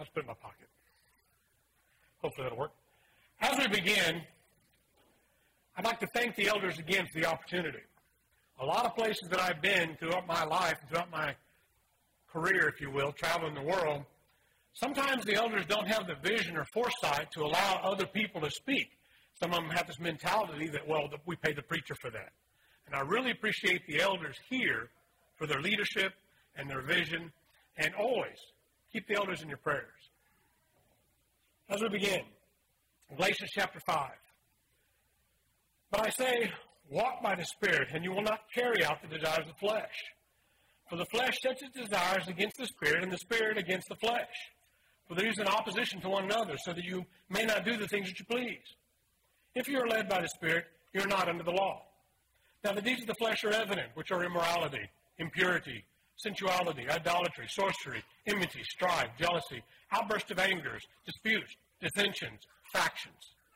just put it in my pocket. Hopefully that'll work. As we begin, I'd like to thank the elders again for the opportunity. A lot of places that I've been throughout my life, throughout my career, if you will, traveling the world, sometimes the elders don't have the vision or foresight to allow other people to speak. Some of them have this mentality that, well, we pay the preacher for that. And I really appreciate the elders here for their leadership and their vision. And always keep the elders in your prayers. As we begin, Galatians chapter 5. But I say, walk by the Spirit, and you will not carry out the desires of the flesh. For the flesh sets its desires against the Spirit, and the Spirit against the flesh. For these are in opposition to one another, so that you may not do the things that you please. If you are led by the Spirit, you are not under the law. Now the deeds of the flesh are evident, which are immorality, impurity, sensuality, idolatry, sorcery, enmity, strife, jealousy, outbursts of angers, disputes, dissensions, factions,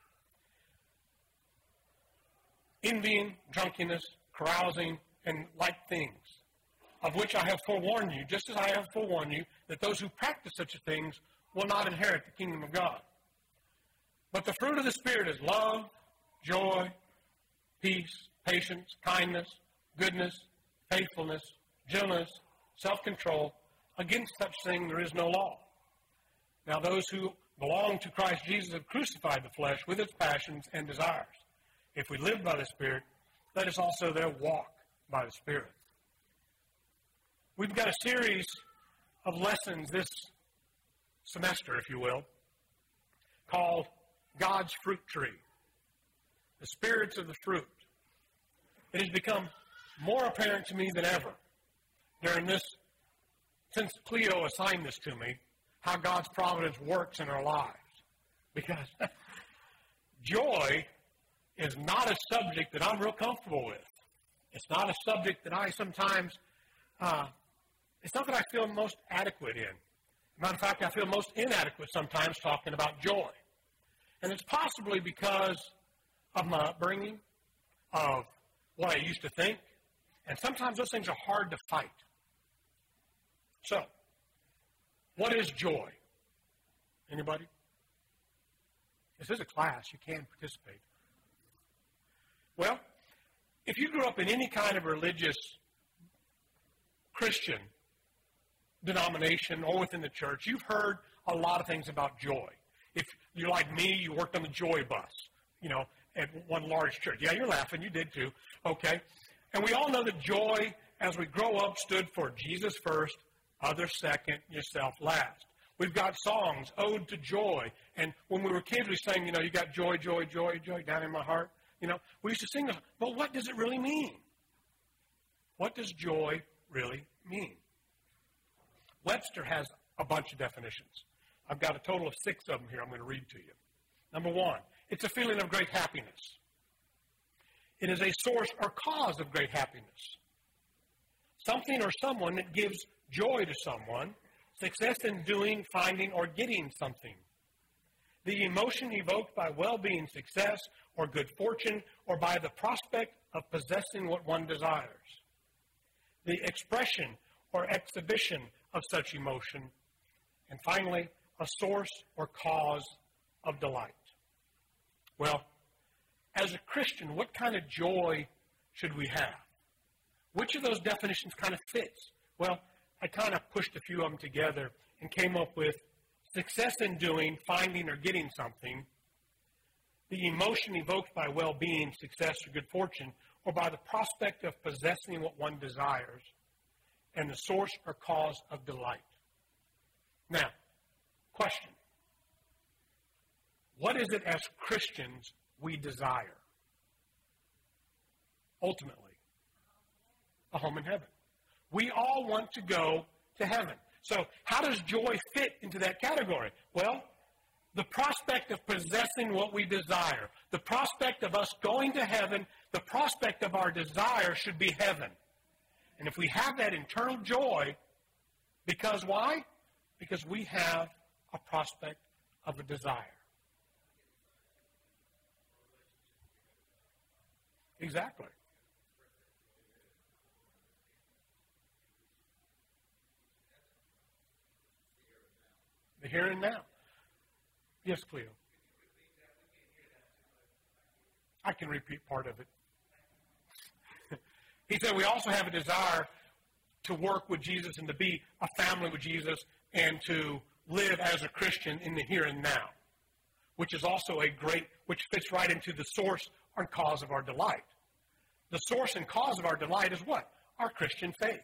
envying, drunkenness, carousing, and like things, of which I have forewarned you, just as I have forewarned you, that those who practice such things will not inherit the kingdom of God. But the fruit of the Spirit is love, joy, peace, patience, kindness, goodness, faithfulness, gentleness, self-control. Against such thing there is no law. Now those who belong to Christ Jesus have crucified the flesh with its passions and desires. If we live by the Spirit, let us also there walk by the Spirit. We've got a series of lessons this semester, if you will, called God's Fruit Tree, the spirits of the fruit. It has become more apparent to me than ever during this, since Cleo assigned this to me, how God's providence works in our lives. Because joy is not a subject that I'm real comfortable with. It's not a subject that I sometimes, it's not that I feel most adequate in. Matter of fact, I feel most inadequate sometimes talking about joy. And it's possibly because of my upbringing, of what I used to think, and sometimes those things are hard to fight. So, what is joy? Anybody? This is a class. You can participate. Well, if you grew up in any kind of religious Christian denomination or within the church, you've heard a lot of things about joy. If you're like me, you worked on the joy bus, at one large church. Yeah, you're laughing. You did too. Okay. And we all know that joy, as we grow up, stood for Jesus first, others second, yourself last. We've got songs, Ode to Joy. And when we were kids, we sang, you got joy, joy, joy, joy down in my heart. We used to sing those. But what does it really mean? What does joy really mean? Webster has a bunch of definitions. I've got a total of 6 of them here I'm going to read to you. Number 1, it's a feeling of great happiness. It is a source or cause of great happiness. Something or someone that gives joy to someone, success in doing, finding, or getting something. The emotion evoked by well-being, success, or good fortune, or by the prospect of possessing what one desires. The expression or exhibition of such emotion. And finally, a source or cause of delight. Well, as a Christian, what kind of joy should we have? Which of those definitions kind of fits? Well, I kind of pushed a few of them together and came up with success in doing, finding, or getting something, the emotion evoked by well-being, success, or good fortune, or by the prospect of possessing what one desires, and the source or cause of delight. Now, question. What is it as Christians we desire? Ultimately, a home in heaven. We all want to go to heaven. So how does joy fit into that category? Well, the prospect of possessing what we desire, the prospect of us going to heaven, the prospect of our desire should be heaven. And if we have that internal joy, because why? Because we have a prospect of a desire. Exactly. The here and now. Yes, Cleo. I can repeat part of it. He said we also have a desire to work with Jesus and to be a family with Jesus and to live as a Christian in the here and now, which is also which fits right into the source and cause of our delight. The source and cause of our delight is what? Our Christian faith.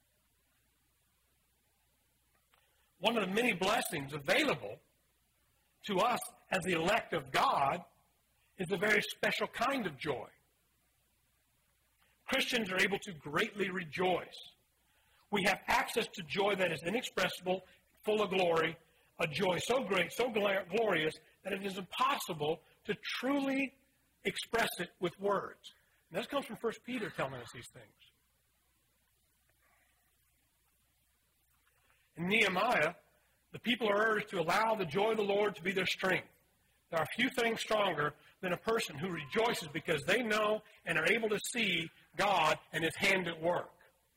One of the many blessings available to us as the elect of God is a very special kind of joy. Christians are able to greatly rejoice. We have access to joy that is inexpressible, full of glory, a joy so great, so glorious, that it is impossible to truly express it with words. And this comes from 1 Peter telling us these things. In Nehemiah, the people are urged to allow the joy of the Lord to be their strength. There are few things stronger than a person who rejoices because they know and are able to see God and His hand at work.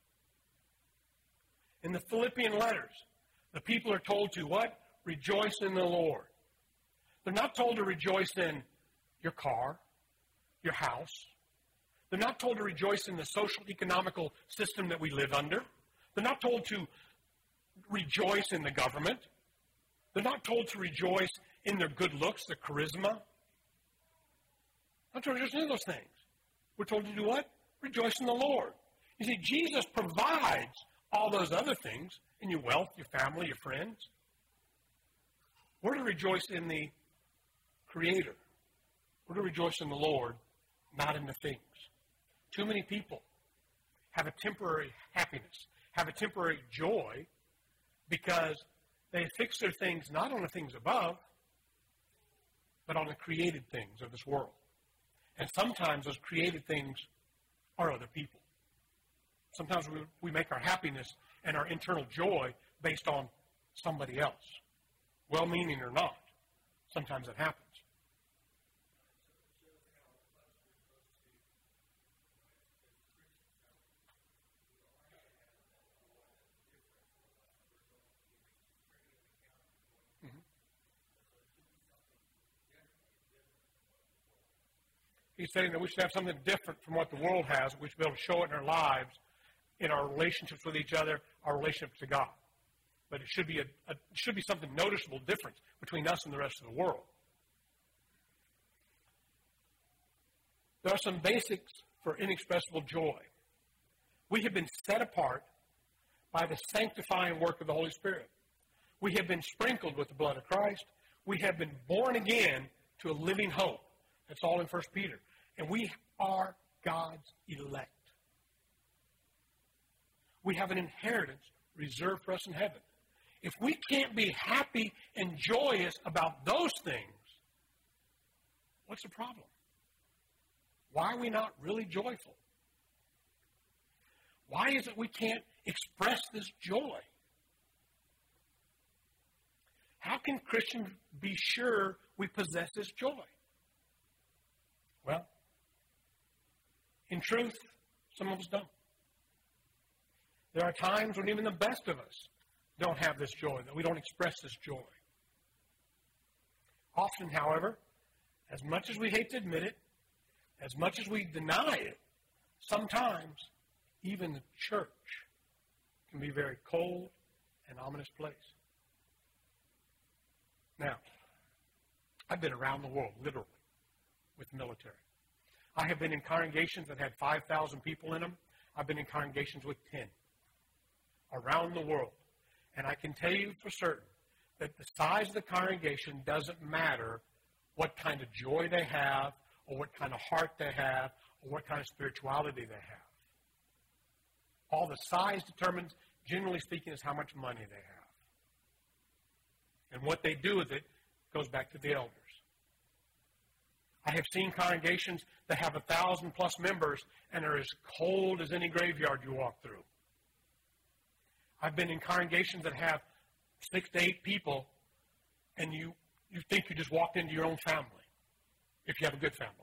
In the Philippian letters, the people are told to what? Rejoice in the Lord. They're not told to rejoice in your car, your house. They're not told to rejoice in the social economical system that we live under. They're not told to rejoice in the government. They're not told to rejoice in their good looks, their charisma. Not to rejoice in any of those things. We're told to do what? Rejoice in the Lord. You see, Jesus provides all those other things in your wealth, your family, your friends. We're to rejoice in the Creator. We're to rejoice in the Lord, not in the things. Too many people have a temporary happiness, have a temporary joy, because they fix their things not on the things above, but on the created things of this world. And sometimes those created things are other people. Sometimes we make our happiness and our internal joy based on somebody else, well-meaning or not. Sometimes it happens. He's saying that we should have something different from what the world has. We should be able to show it in our lives, in our relationships with each other, our relationship to God. But it should be something noticeable difference between us and the rest of the world. There are some basics for inexpressible joy. We have been set apart by the sanctifying work of the Holy Spirit. We have been sprinkled with the blood of Christ. We have been born again to a living hope. That's all in 1 Peter. And we are God's elect. We have an inheritance reserved for us in heaven. If we can't be happy and joyous about those things, what's the problem? Why are we not really joyful? Why is it we can't express this joy? How can Christians be sure we possess this joy? Well, in truth, some of us don't. There are times when even the best of us don't have this joy, that we don't express this joy. Often, however, as much as we hate to admit it, as much as we deny it, sometimes even the church can be a very cold and ominous place. Now, I've been around the world, literally, with the military. I have been in congregations that had 5,000 people in them. I've been in congregations with 10 around the world. And I can tell you for certain that the size of the congregation doesn't matter what kind of joy they have or what kind of heart they have or what kind of spirituality they have. All the size determines, generally speaking, is how much money they have. And what they do with it goes back to the elders. I have seen congregations that have 1,000+ members and are as cold as any graveyard you walk through. I've been in congregations that have 6 to 8 people, and you think you just walked into your own family, if you have a good family.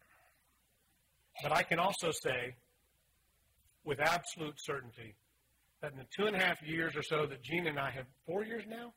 But I can also say, with absolute certainty, that in the 2.5 years or so that Gina and I have, 4 years now?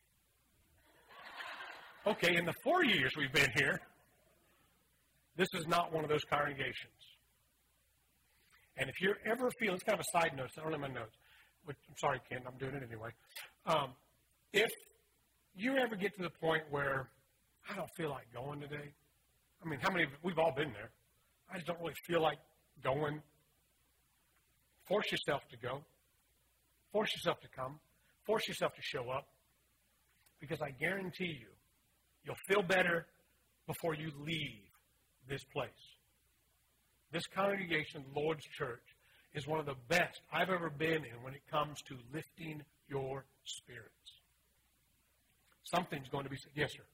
Okay, in the 4 years we've been here, this is not one of those congregations. And if you're ever feeling, it's kind of a side note, so I don't have my notes. But I'm sorry, Ken, I'm doing it anyway. If you ever get to the point where I don't feel like going today, I mean, how many, we've all been there. I just don't really feel like going. Force yourself to go. Force yourself to come. Force yourself to show up. Because I guarantee you, you'll feel better before you leave this place. This congregation, Lord's Church, is one of the best I've ever been in when it comes to lifting your spirits. Something's going to be said. Yes, sir.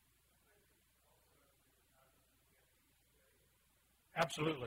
Absolutely.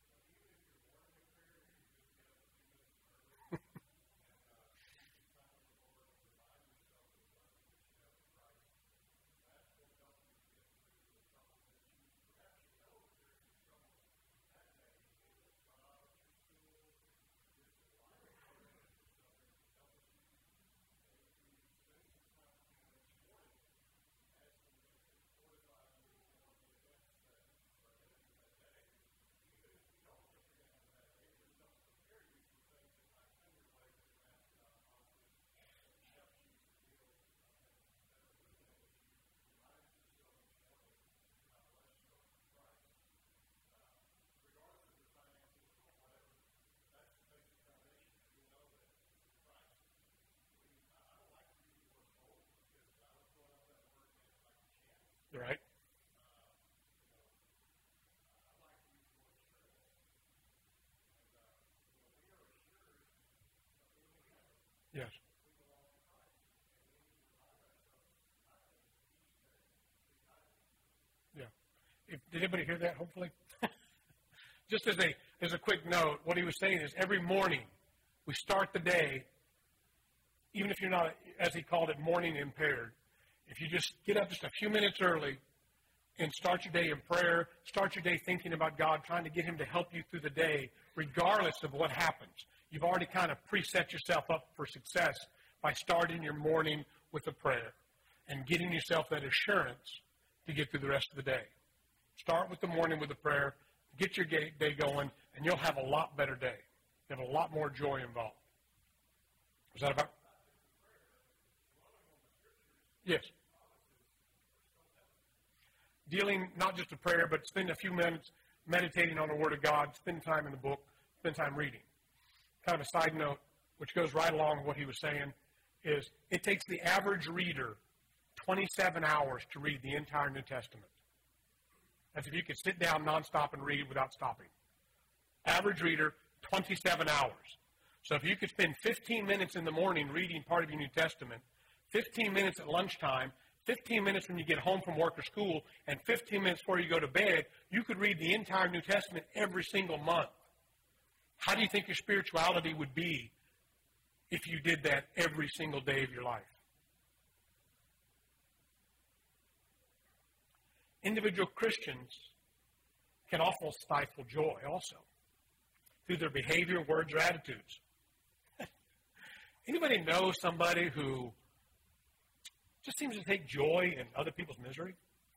Right? Yes. Yeah. Did anybody hear that, hopefully? Just as a quick note, what he was saying is every morning we start the day, even if you're not, as he called it, morning impaired, if you just get up just a few minutes early and start your day in prayer, start your day thinking about God, trying to get him to help you through the day, regardless of what happens. You've already kind of preset yourself up for success by starting your morning with a prayer and getting yourself that assurance to get through the rest of the day. Start with the morning with a prayer, get your day going, and you'll have a lot better day. You'll have a lot more joy involved. Was that about? Yes. Dealing not just a prayer, but spend a few minutes meditating on the Word of God, spend time in the book, spend time reading. Kind of a side note, which goes right along with what he was saying, is it takes the average reader 27 hours to read the entire New Testament. That's if you could sit down nonstop and read without stopping. Average reader, 27 hours. So if you could spend 15 minutes in the morning reading part of your New Testament, 15 minutes at lunchtime, 15 minutes when you get home from work or school, and 15 minutes before you go to bed, you could read the entire New Testament every single month. How do you think your spirituality would be if you did that every single day of your life? Individual Christians can often stifle joy also through their behavior, words, or attitudes. Anybody know somebody who just seems to take joy in other people's misery?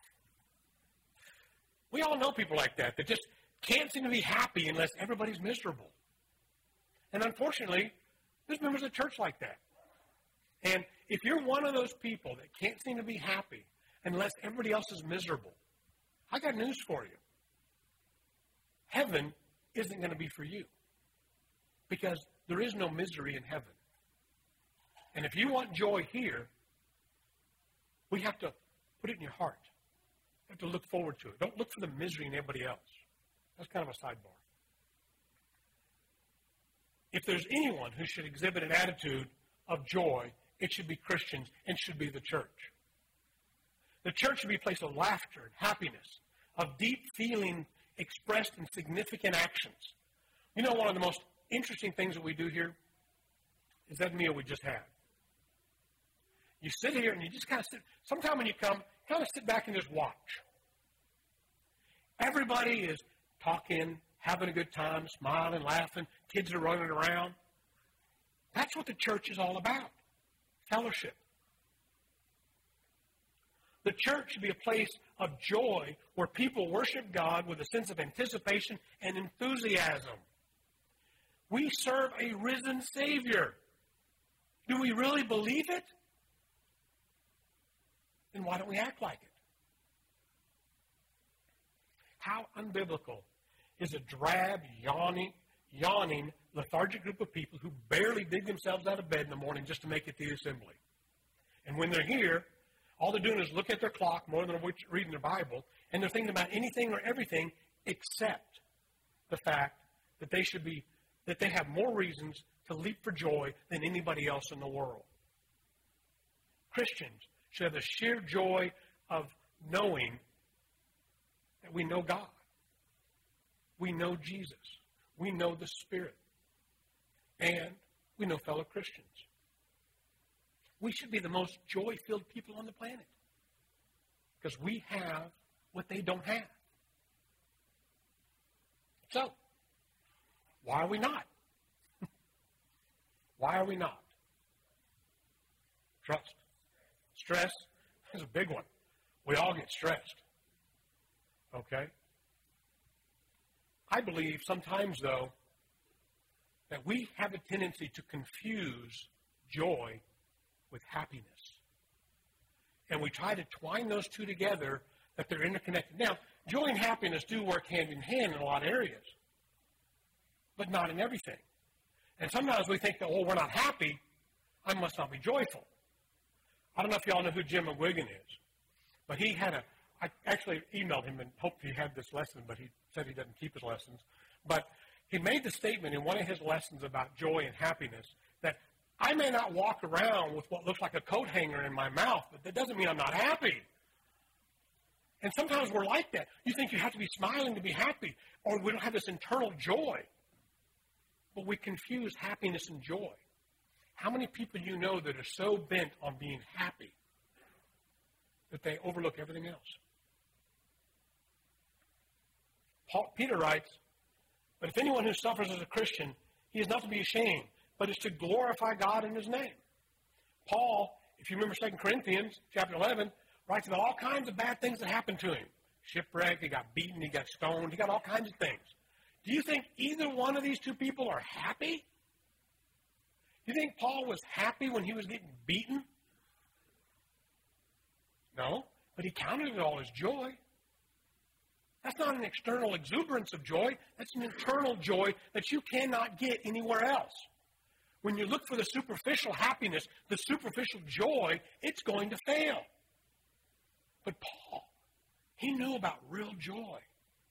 We all know people like that just can't seem to be happy unless everybody's miserable. And unfortunately, there's members of the church like that. And if you're one of those people that can't seem to be happy unless everybody else is miserable, I got news for you. Heaven isn't going to be for you because there is no misery in heaven. And if you want joy here, we have to put it in your heart. You have to look forward to it. Don't look for the misery in everybody else. That's kind of a sidebar. If there's anyone who should exhibit an attitude of joy, it should be Christians and should be the church. The church should be a place of laughter and happiness, of deep feeling expressed in significant actions. You know, one of the most interesting things that we do here is that meal we just had. You sit here and you just kind of sit. Sometime when you come, kind of sit back and just watch. Everybody is talking, having a good time, smiling, laughing. Kids are running around. That's what the church is all about. Fellowship. The church should be a place of joy where people worship God with a sense of anticipation and enthusiasm. We serve a risen Savior. Do we really believe it? Then why don't we act like it? How unbiblical is a drab, yawning, lethargic group of people who barely dig themselves out of bed in the morning just to make it to the assembly. And when they're here, all they're doing is look at their clock more than they're reading their Bible, and they're thinking about anything or everything except the fact that they have more reasons to leap for joy than anybody else in the world. Christians should have the sheer joy of knowing that we know God. We know Jesus. We know the Spirit. And we know fellow Christians. We should be the most joy-filled people on the planet because we have what they don't have. So, why are we not? Why are we not? Trust. Stress is a big one. We all get stressed. Okay? I believe sometimes, though, that we have a tendency to confuse joy with happiness. And we try to twine those two together, that they're interconnected. Now, joy and happiness do work hand in hand in a lot of areas, but not in everything. And sometimes we think that, oh, we're not happy, I must not be joyful. I don't know if y'all know who Jim McGuigan is, but I actually emailed him and hoped he had this lesson, but he said he doesn't keep his lessons. But he made the statement in one of his lessons about joy and happiness that I may not walk around with what looks like a coat hanger in my mouth, but that doesn't mean I'm not happy. And sometimes we're like that. You think you have to be smiling to be happy, or we don't have this internal joy. But we confuse happiness and joy. How many people you know that are so bent on being happy that they overlook everything else? Peter writes, but if anyone who suffers as a Christian, he is not to be ashamed, but is to glorify God in his name. Paul, if you remember 2 Corinthians chapter 11, writes about all kinds of bad things that happened to him. Shipwrecked, he got beaten, he got stoned, he got all kinds of things. Do you think either one of these two people are happy? Do you think Paul was happy when he was getting beaten? No, but he counted it all as joy. That's not an external exuberance of joy. That's an internal joy that you cannot get anywhere else. When you look for the superficial happiness, the superficial joy, it's going to fail. But Paul, he knew about real joy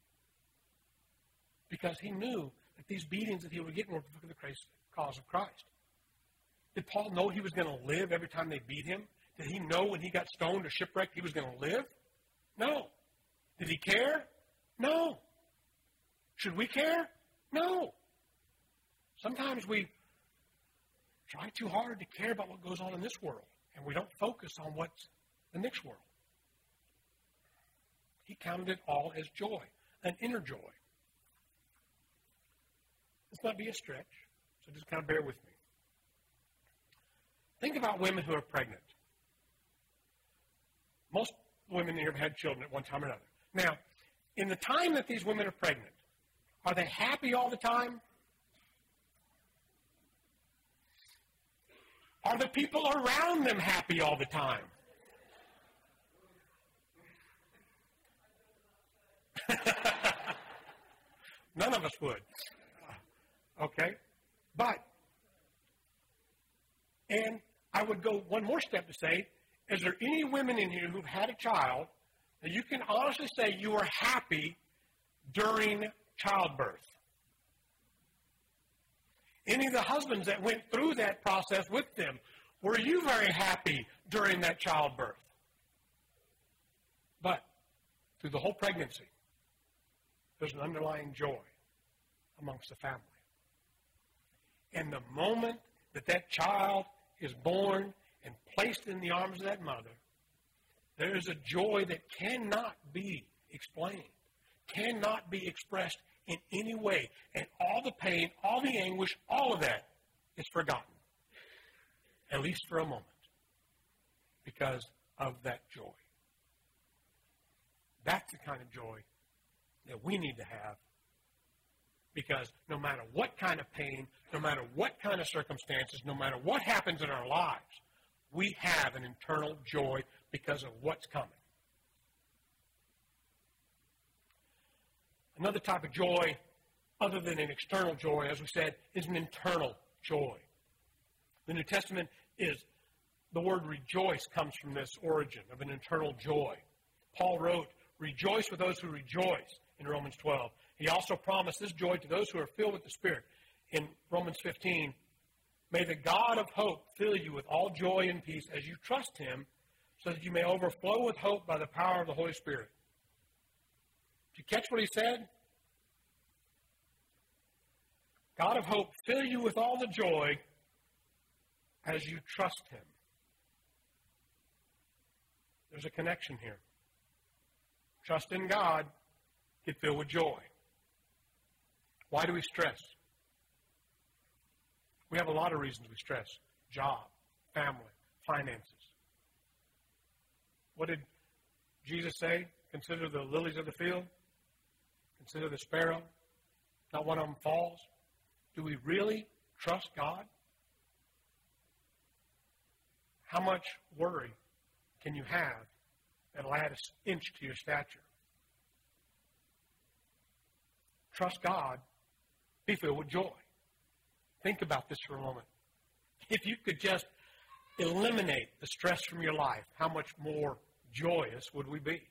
because he knew that these beatings that he was getting were for the cause of Christ. Did Paul know he was going to live every time they beat him? Did he know when he got stoned or shipwrecked he was going to live? No. Did he care? No. Should we care? No. Sometimes we try too hard to care about what goes on in this world, and we don't focus on what's the next world. He counted it all as joy, an inner joy. This might be a stretch, so just kind of bear with me. Think about women who are pregnant. Most women here have had children at one time or another. Now, in the time that these women are pregnant, are they happy all the time? Are the people around them happy all the time? None of us would. Okay? And I would go one more step to say, is there any women in here who've had a child that you can honestly say you were happy during childbirth? Any of the husbands that went through that process with them, were you very happy during that childbirth? But through the whole pregnancy, there's an underlying joy amongst the family. And the moment that that child is born and placed in the arms of that mother, there is a joy that cannot be explained, cannot be expressed in any way. And all the pain, all the anguish, all of that is forgotten. at least for a moment, because of that joy. That's the kind of joy that we need to have, because no matter what kind of pain, no matter what kind of circumstances, no matter what happens in our lives, we have an internal joy because of what's coming. Another type of joy, other than an external joy, as we said, is an internal joy. The New Testament is, the word rejoice comes from this origin of an internal joy. Paul wrote, "Rejoice with those who rejoice," in Romans 12. He also promised this joy to those who are filled with the Spirit. In Romans 15, "May the God of hope fill you with all joy and peace as you trust Him, so that you may overflow with hope by the power of the Holy Spirit." Did you catch what he said? God of hope, fill you with all the joy as you trust Him. There's a connection here. Trust in God, get filled with joy. Why do we stress? We have a lot of reasons we stress. Job, family, finances. What did Jesus say? Consider the lilies of the field. Consider the sparrow. Not one of them falls. Do we really trust God? How much worry can you have that'll add an inch to your stature? Trust God. Be filled with joy. Think about this for a moment. If you could just eliminate the stress from your life, how much more joyous would we be?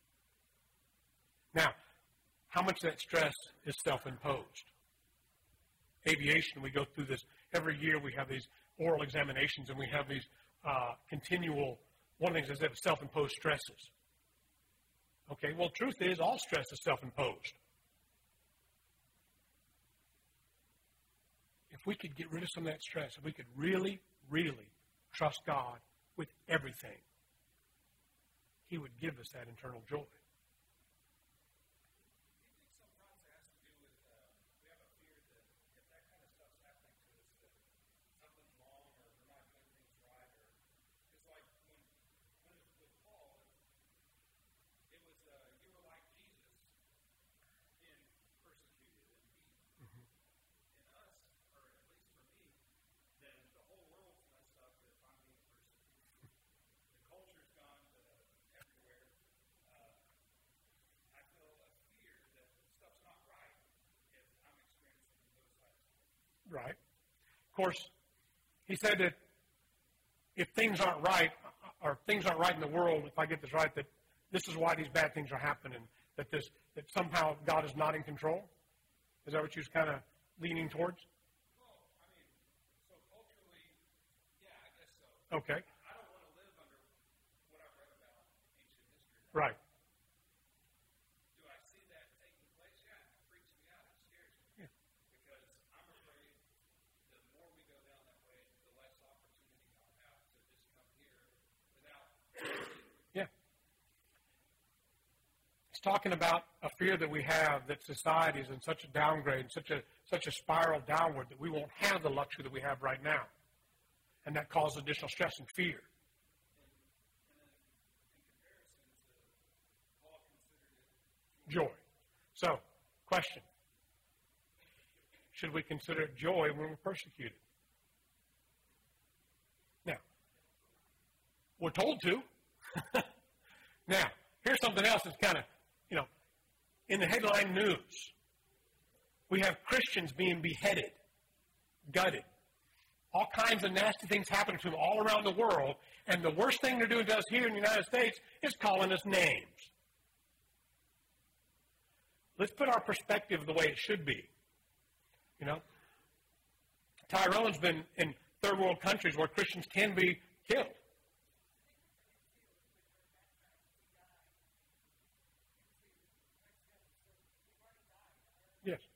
Now, how much of that stress is self-imposed? Aviation, we go through this. Every year we have these oral examinations and we have these continual, one of the things is self-imposed stresses. Okay, well, truth is all stress is self-imposed. If we could get rid of some of that stress, if we could really, really trust God with everything, He would give us that internal joy. Right. Of course, he said that if things aren't right, or things aren't right in the world, if I get this right, that this is why these bad things are happening, that somehow God is not in control? Is that what you was kind of leaning towards? Well, I mean, so culturally, yeah, I guess so. Okay. I don't want to live under what I've read about ancient history. Right. Do I see that taking place? Yeah, it freaks me out. It scares me. Yeah. Because I'm afraid the more we go down that way, the less opportunity I'll have to just come here without. Yeah. He's talking about a fear that we have that society is in such a downgrade, such a spiral downward that we won't have the luxury that we have right now. And that causes additional stress and fear. And then in comparison to Paul considered it Joy. So, question. Should we consider it joy when we're persecuted? Now, we're told to. Now, here's something else that's kind of, in the headline news. We have Christians being beheaded, gutted. All kinds of nasty things happening to them all around the world. And the worst thing they're doing to us here in the United States is calling us names. Let's put our perspective the way it should be. Tyrone's been in third world countries where Christians can be killed. Yes.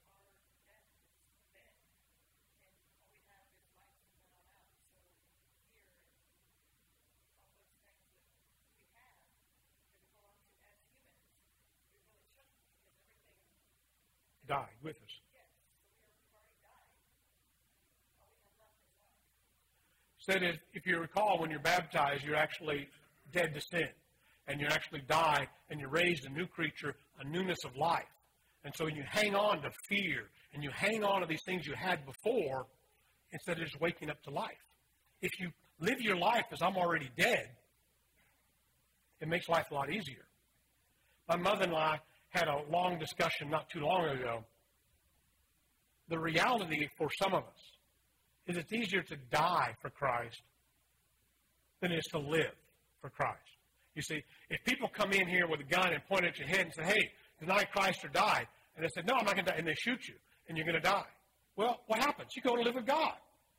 Died with us. said if you recall, when you're baptized, you're actually dead to sin. And you actually die, and you're raised a new creature, a newness of life. And so you hang on to fear, and you hang on to these things you had before, instead of just waking up to life. If you live your life as I'm already dead, it makes life a lot easier. My mother and I had a long discussion not too long ago. The reality for some of us is it's easier to die for Christ than it is to live for Christ. You see, if people come in here with a gun and point at your head and say, hey, deny Christ or die, and they say, no, I'm not going to die, and they shoot you, and you're going to die. Well, what happens? You go to live with God.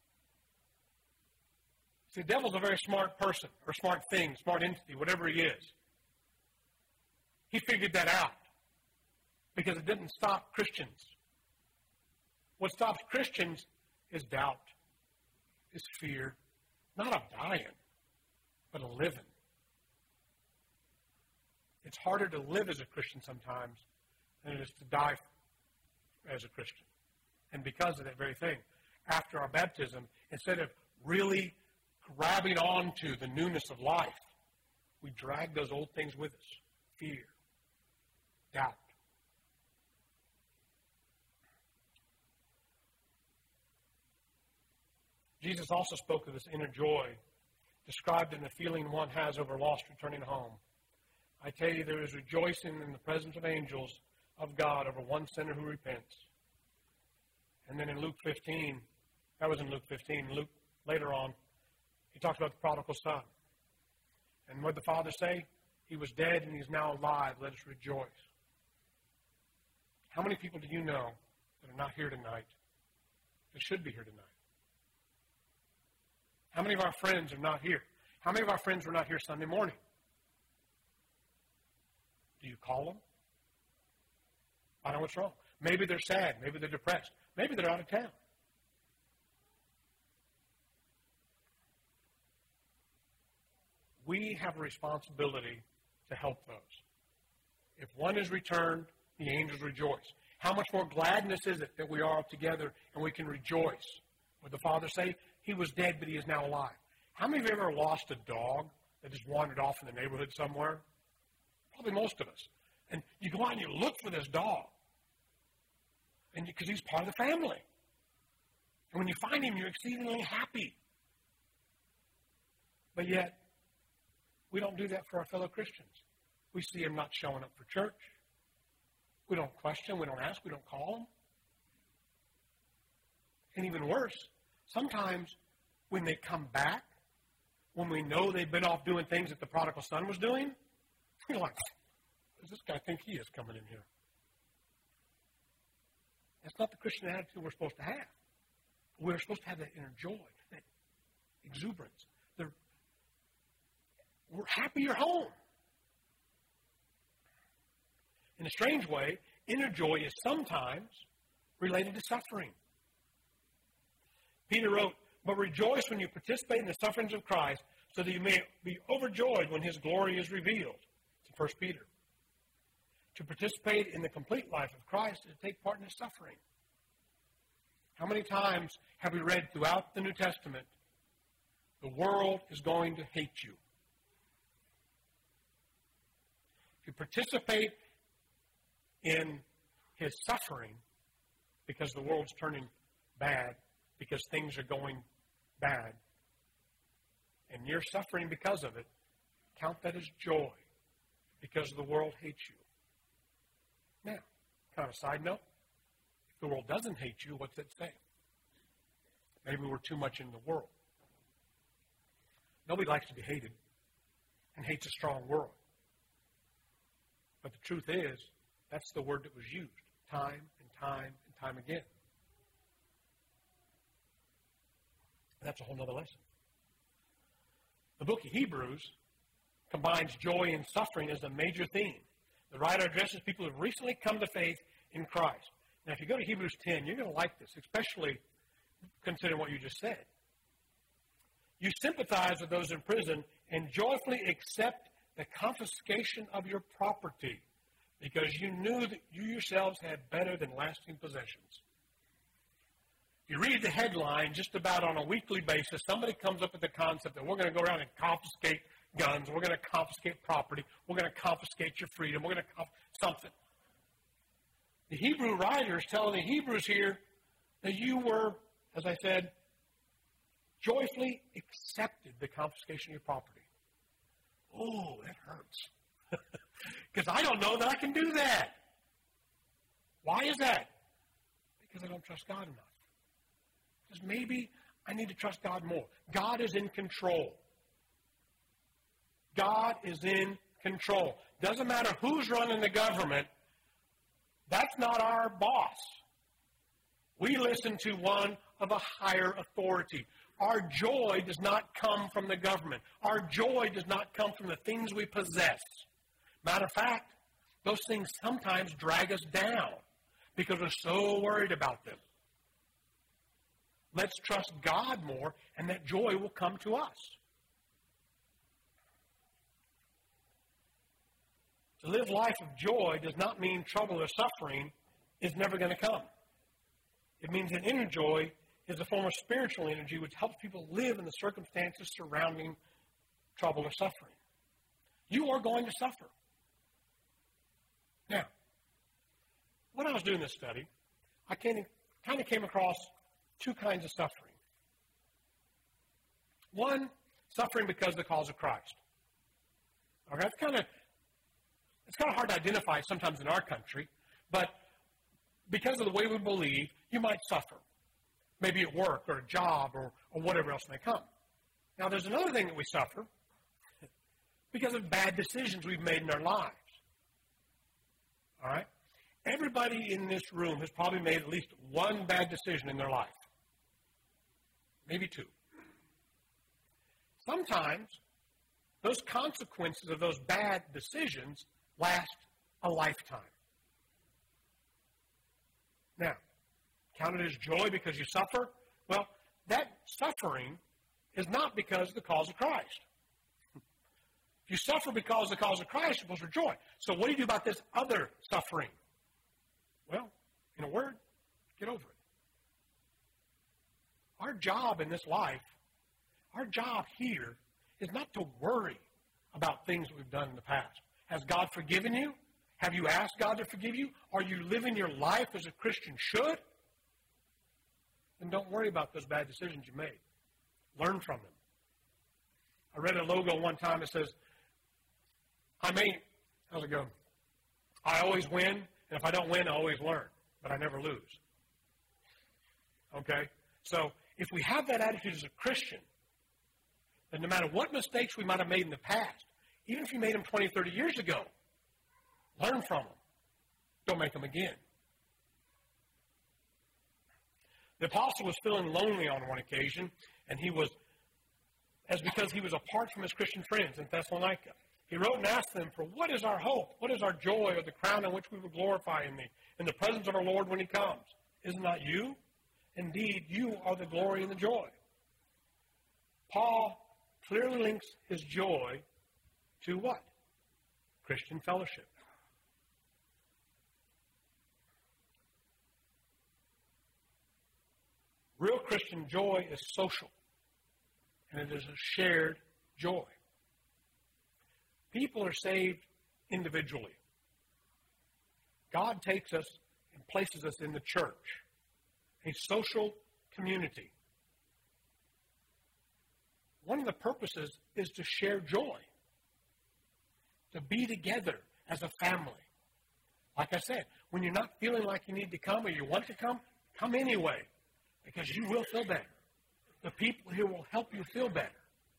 See, the devil's a very smart person, or smart thing, smart entity, whatever he is. He figured that out because it didn't stop Christians. What stops Christians is doubt, is fear, not of dying, but of living. It's harder to live as a Christian sometimes than it is to die as a Christian. And because of that very thing, after our baptism, instead of really grabbing onto the newness of life, we drag those old things with us. Fear, doubt. Jesus also spoke of this inner joy, described in the feeling one has over lost returning home. I tell you, there is rejoicing in the presence of angels of God over one sinner who repents. And then in Luke 15, that was in Luke 15, Luke later on, he talks about the prodigal son. And what did the father say? He was dead and he's now alive. Let us rejoice. How many people do you know that are not here tonight that should be here tonight? How many of our friends are not here? How many of our friends were not here Sunday morning? Do you call them? I know what's wrong. Maybe they're sad. Maybe they're depressed. Maybe they're out of town. We have a responsibility to help those. If one is returned, the angels rejoice. How much more gladness is it that we are all together and we can rejoice? Would the Father say, he was dead, but he is now alive? How many of you ever lost a dog that just wandered off in the neighborhood somewhere? Probably most of us. And you go out and you look for this dog. And because he's part of the family. And when you find him, you're exceedingly happy. But yet, we don't do that for our fellow Christians. We see them not showing up for church. We don't question, we don't ask, we don't call them. And even worse, sometimes when they come back, when we know they've been off doing things that the prodigal son was doing, we're like, what does this guy think he is coming in here? That's not the Christian attitude we're supposed to have. We're supposed to have that inner joy, that exuberance. We're happy you're home. In a strange way, inner joy is sometimes related to suffering. Peter wrote, but rejoice when you participate in the sufferings of Christ, so that you may be overjoyed when his glory is revealed. It's 1 Peter. To participate in the complete life of Christ is to take part in his suffering. How many times have we read throughout the New Testament, the world is going to hate you? If you participate in his suffering because the world's turning bad, because things are going bad, and you're suffering because of it, count that as joy because the world hates you. Now, kind of a side note, if the world doesn't hate you, what's it say? Maybe we're too much in the world. Nobody likes to be hated, and hate's a strong word. But the truth is, that's the word that was used time and time and time again. And that's a whole other lesson. The book of Hebrews combines joy and suffering as a major theme. The writer addresses people who have recently come to faith in Christ. Now, if you go to Hebrews 10, you're going to like this, especially considering what you just said. You sympathize with those in prison and joyfully accept the confiscation of your property because you knew that you yourselves had better than lasting possessions. You read the headline just about on a weekly basis. Somebody comes up with the concept that we're going to go around and confiscate guns. We're going to confiscate property. We're going to confiscate your freedom. We're going to something. The Hebrew writer is telling the Hebrews here that you were, as I said, joyfully accepted the confiscation of your property. Oh, that hurts. Because I don't know that I can do that. Why is that? Because I don't trust God enough. Because maybe I need to trust God more. God is in control. God is in control. Doesn't matter who's running the government. That's not our boss. We listen to one of a higher authority. Our joy does not come from the government. Our joy does not come from the things we possess. Matter of fact, those things sometimes drag us down because we're so worried about them. Let's trust God more, and that joy will come to us. To live life of joy does not mean trouble or suffering is never going to come. It means that inner joy is a form of spiritual energy which helps people live in the circumstances surrounding trouble or suffering. You are going to suffer. Now, when I was doing this study, I kind of came across two kinds of suffering. One, suffering because of the cause of Christ. Okay, it's kind of hard to identify sometimes in our country, but because of the way we believe, you might suffer. Maybe at work or a job or whatever else may come. Now, there's another thing that we suffer because of bad decisions we've made in our lives. All right? Everybody in this room has probably made at least one bad decision in their life. Maybe two. Sometimes those consequences of those bad decisions last a lifetime. Now, count it as joy because you suffer? Well, that suffering is not because of the cause of Christ. If you suffer because of the cause of Christ, you're supposed to rejoice. So what do you do about this other suffering? Well, in a word, get over it. Our job in this life, our job here is not to worry about things we've done in the past. Has God forgiven you? Have you asked God to forgive you? Are you living your life as a Christian should? Then don't worry about those bad decisions you made. Learn from them. I read a logo one time that says, how's it go? I always win, and if I don't win, I always learn, but I never lose. Okay? So if we have that attitude as a Christian, then no matter what mistakes we might have made in the past, even if you made them 20, 30 years ago, learn from them. Don't make them again. The apostle was feeling lonely on one occasion, and because he was apart from his Christian friends in Thessalonica. He wrote and asked them, for what is our hope? What is our joy or the crown in which we will glorify in the presence of our Lord when he comes? Is it not you? Indeed, you are the glory and the joy. Paul clearly links his joy to what? Christian fellowship. Real Christian joy is social, and it is a shared joy. People are saved individually. God takes us and places us in the church, a social community. One of the purposes is to share joy, to be together as a family. Like I said, when you're not feeling like you need to come or you want to come anyway, because you will feel better. The people here will help you feel better.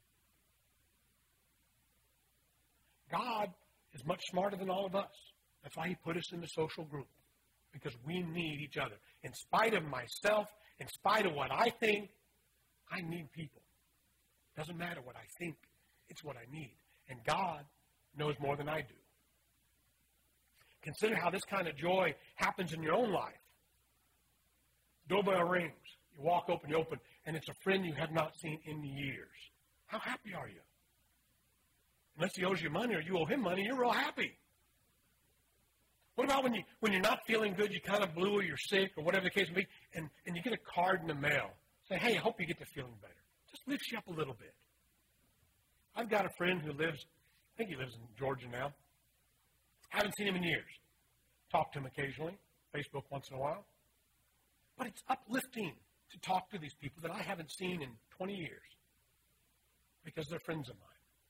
God is much smarter than all of us. That's why he put us in the social group, because we need each other. In spite of myself, in spite of what I think, I need people. It doesn't matter what I think. It's what I need. And God knows more than I do. Consider how this kind of joy happens in your own life. Doorbell rings. You walk open, and it's a friend you have not seen in years. How happy are you? Unless he owes you money or you owe him money, you're real happy. What about when you're not feeling good, you kind of blue or you're sick or whatever the case may be, and you get a card in the mail. Say, hey, I hope you get to feeling better. Just lifts you up a little bit. I've got a friend who lives, I think he lives in Georgia now. I haven't seen him in years. Talk to him occasionally, Facebook once in a while. But it's uplifting to talk to these people that I haven't seen in 20 years because they're friends of mine.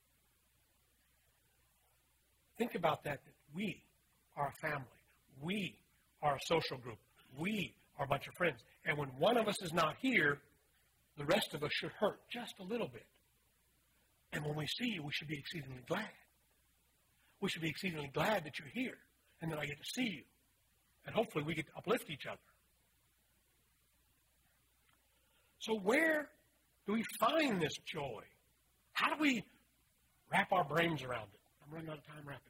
Think about that we are a family. We are a social group. We are a bunch of friends. And when one of us is not here, the rest of us should hurt just a little bit. And when we see you, we should be exceedingly glad. We should be exceedingly glad that you're here and that I get to see you. And hopefully we get to uplift each other. So where do we find this joy? How do we wrap our brains around it? I'm running out of time rapidly.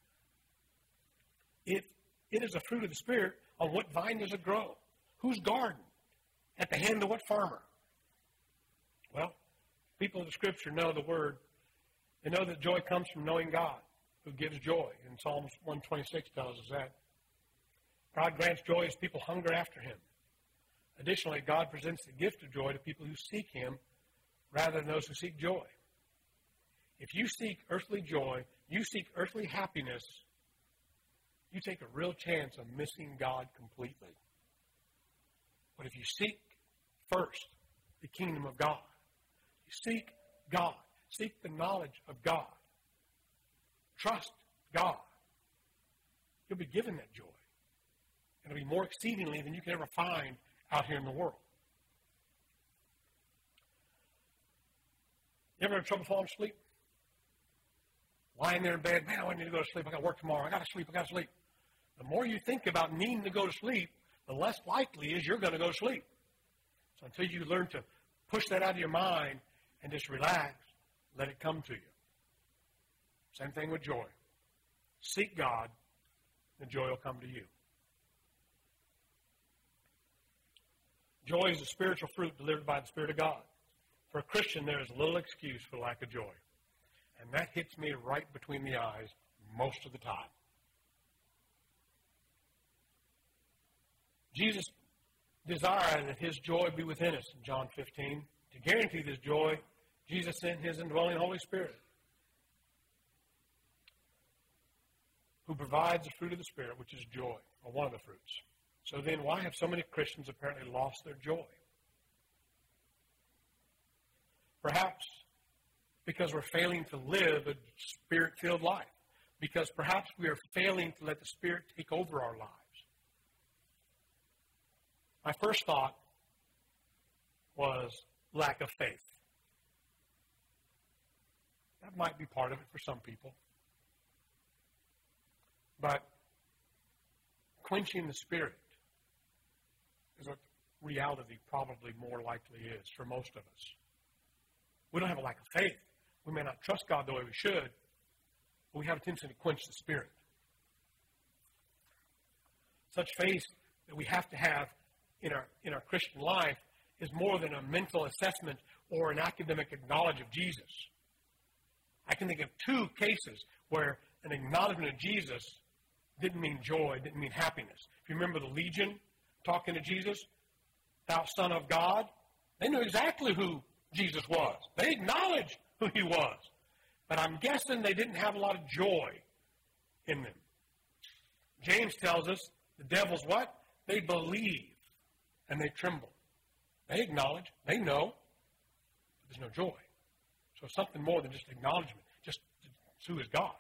It is a fruit of the Spirit. On what vine does it grow? Whose garden? At the hand of what farmer? Well, people of the Scripture know the Word. They know that joy comes from knowing God, who gives joy. And Psalms 126 tells us that. God grants joy as people hunger after Him. Additionally, God presents the gift of joy to people who seek Him rather than those who seek joy. If you seek earthly joy, you seek earthly happiness, you take a real chance of missing God completely. But if you seek first the kingdom of God, you seek God, seek the knowledge of God, trust God, you'll be given that joy. It'll be more exceedingly than you can ever find out here in the world. You ever have trouble falling asleep? Lying there in bed, man, I need to go to sleep. I got work tomorrow. I got to sleep. The more you think about needing to go to sleep, the less likely is you're going to go to sleep. So until you learn to push that out of your mind and just relax, let it come to you. Same thing with joy. Seek God, and joy will come to you. Joy is a spiritual fruit delivered by the Spirit of God. For a Christian, there is little excuse for lack of joy. And that hits me right between the eyes most of the time. Jesus desired that His joy be within us in John 15. To guarantee this joy, Jesus sent His indwelling Holy Spirit, who provides the fruit of the Spirit, which is joy, or one of the fruits. So then, why have so many Christians apparently lost their joy? Perhaps because we're failing to live a Spirit-filled life. Because perhaps we are failing to let the Spirit take over our lives. My first thought was lack of faith. That might be part of it for some people. But quenching the Spirit is what reality probably more likely is for most of us. We don't have a lack of faith. We may not trust God the way we should, but we have a tendency to quench the Spirit. Such faith that we have to have in our Christian life is more than a mental assessment or an academic knowledge of Jesus. I can think of two cases where an acknowledgement of Jesus didn't mean joy, didn't mean happiness. If you remember the legion talking to Jesus, thou Son of God, they knew exactly who Jesus was. They acknowledged who He was. But I'm guessing they didn't have a lot of joy in them. James tells us the devils what? They believe and they tremble. They acknowledge, they know, but there's no joy. So it's something more than just acknowledgement, just who is God.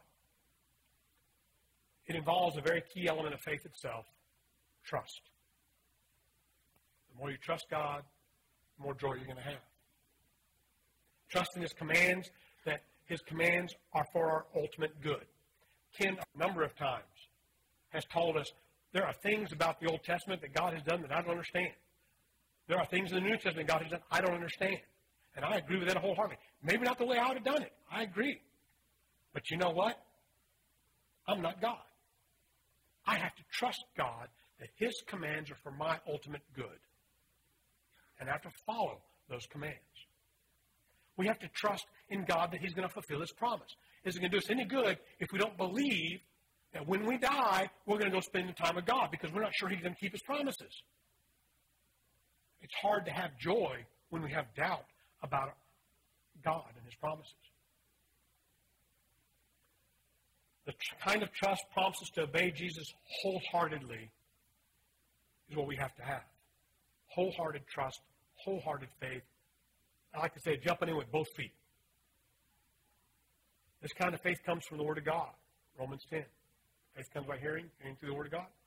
It involves a very key element of faith itself, trust. The more you trust God, the more joy you're going to have. Trust in His commands, that His commands are for our ultimate good. Ken, a number of times, has told us there are things about the Old Testament that God has done that I don't understand. There are things in the New Testament God has done I don't understand. And I agree with that wholeheartedly. Maybe not the way I would have done it. I agree. But you know what? I'm not God. I have to trust God that His commands are for my ultimate good. And I have to follow those commands. We have to trust in God that He's going to fulfill His promise. Is it going to do us any good if we don't believe that when we die, we're going to go spend the time with God because we're not sure He's going to keep His promises. It's hard to have joy when we have doubt about God and His promises. The kind of trust prompts us to obey Jesus wholeheartedly is what we have to have. Wholehearted trust, wholehearted faith. I like to say jumping in with both feet. This kind of faith comes from the Word of God. Romans 10. Faith comes by hearing, hearing through the Word of God.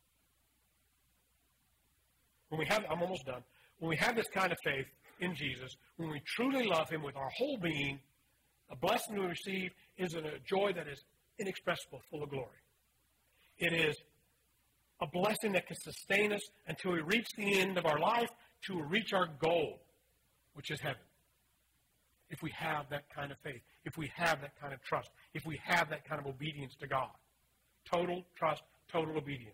When we have, I'm almost done. When we have this kind of faith in Jesus, when we truly love Him with our whole being, the blessing we receive is a joy that is inexpressible, full of glory. It is a blessing that can sustain us until we reach the end of our life, to reach our goal, which is heaven. If we have that kind of faith, if we have that kind of trust, if we have that kind of obedience to God. Total trust, total obedience.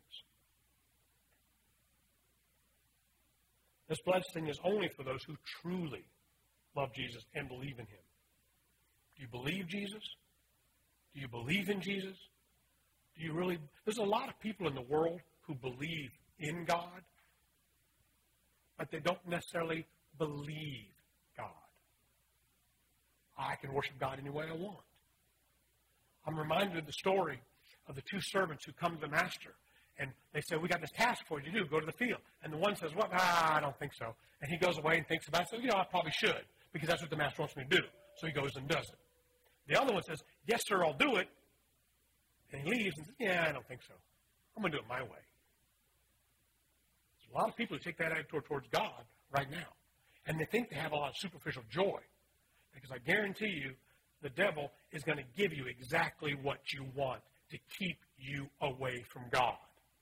This blessing is only for those who truly love Jesus and believe in Him. Do you believe Jesus? Do you believe in Jesus? Do you really? There's a lot of people in the world who believe in God, but they don't necessarily believe God. I can worship God any way I want. I'm reminded of the story of the two servants who come to the master, and they say, we got this task for you to do, go to the field. And the one says, well, I don't think so. And he goes away and thinks about it, says, I probably should, because that's what the master wants me to do. So he goes and does it. The other one says, yes, sir, I'll do it. And he leaves and says, I don't think so. I'm going to do it my way. There's a lot of people who take that attitude towards God right now, and they think they have a lot of superficial joy, because I guarantee you the devil is going to give you exactly what you want to keep you away from God.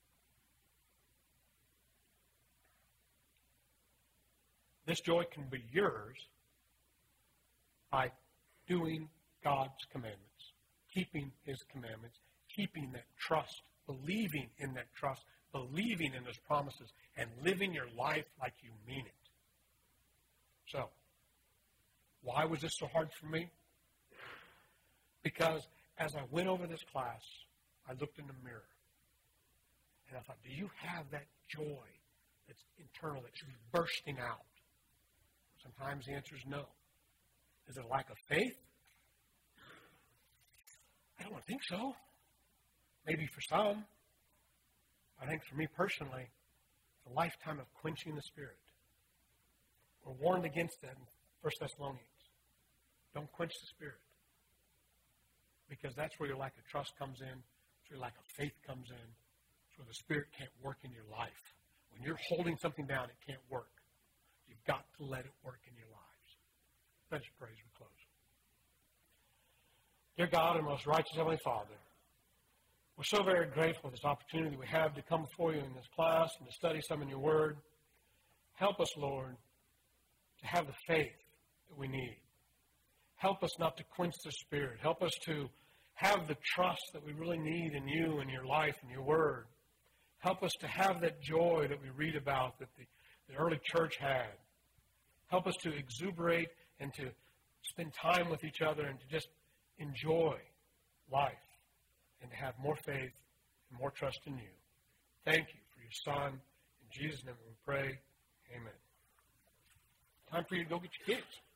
This joy can be yours by doing God's commandments, keeping His commandments, keeping that trust, believing in that trust, believing in His promises, and living your life like you mean it. So, why was this so hard for me? Because as I went over this class, I looked in the mirror, and I thought, do you have that joy that's internal, that's bursting out? Sometimes the answer is no. Is it a lack of faith? I don't think so. Maybe for some. I think for me personally, it's a lifetime of quenching the Spirit. We're warned against that in 1 Thessalonians. Don't quench the Spirit. Because that's where your lack of trust comes in. That's where your lack of faith comes in. That's where the Spirit can't work in your life. When you're holding something down, it can't work. You've got to let it work in your lives. Let us pray as we close. Dear God and most righteous Heavenly Father, we're so very grateful for this opportunity we have to come before you in this class and to study some in your word. Help us, Lord, to have the faith that we need. Help us not to quench the Spirit. Help us to have the trust that we really need in you and your life and your word. Help us to have that joy that we read about that the early church had. Help us to exuberate and to spend time with each other and to just enjoy life and to have more faith and more trust in you. Thank you for your Son. In Jesus' name we pray. Amen. Time for you to go get your kids.